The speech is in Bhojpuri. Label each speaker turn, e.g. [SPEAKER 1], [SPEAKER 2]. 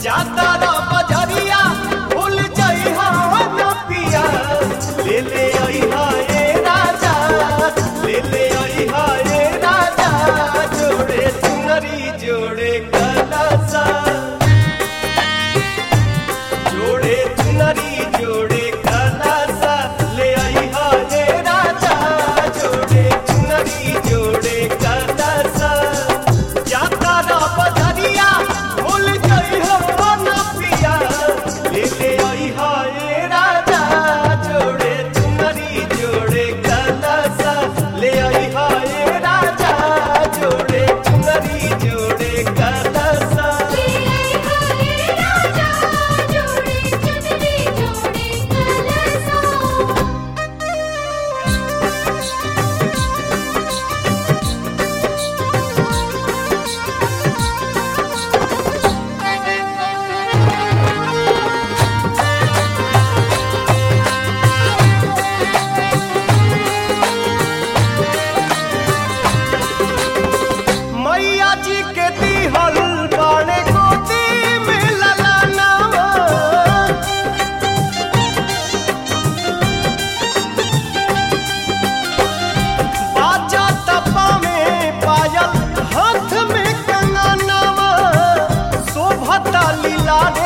[SPEAKER 1] जाता रा बजरिया भूल जइहा न पिया ले ले अइहा ए राजा ले ले अइहा ए राजा जोड़े चुनरी जोड़े कलसा जोड़े चुनरी जोड़े कलसा ले अइहा ए राजा जोड़े चुनरी जोड़े कलसा जाता रा बजरिया भूल जइहा न पिया ले ले अइहा ए राजा जोड़े चुनरी जोड़े कलसा ले अइहा ए राजा जोड़े चुनरी जोड़े कलसा मैया जी के दिहल बाणे गोदी में ललनावा बाजा तपा में पायल हाथ में कंगनवा शोभता लीला